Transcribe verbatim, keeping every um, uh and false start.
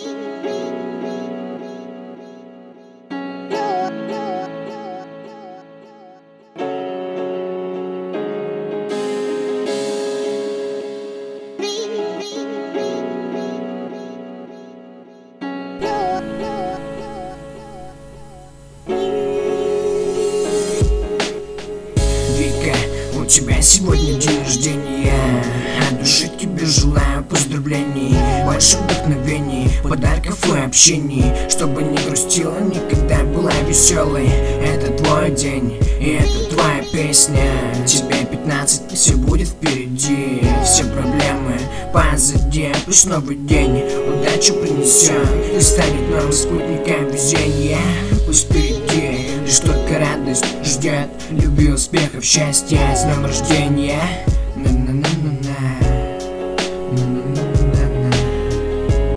У тебя сегодня день рождения, от души тебе желаю поздравлений, больше вдохновений, подарков и общений, чтобы не грустила, никогда была веселой. Это твой день, и это твоя песня. Тебе пятнадцать, все будет впереди, все проблемы позади. Пусть новый день удачу принесет и станет новым спутником везения. Пусть впереди лишь только радость ждет, любви, успехов, счастья. С днем рождения! На-на-на-на-на. На-на-на.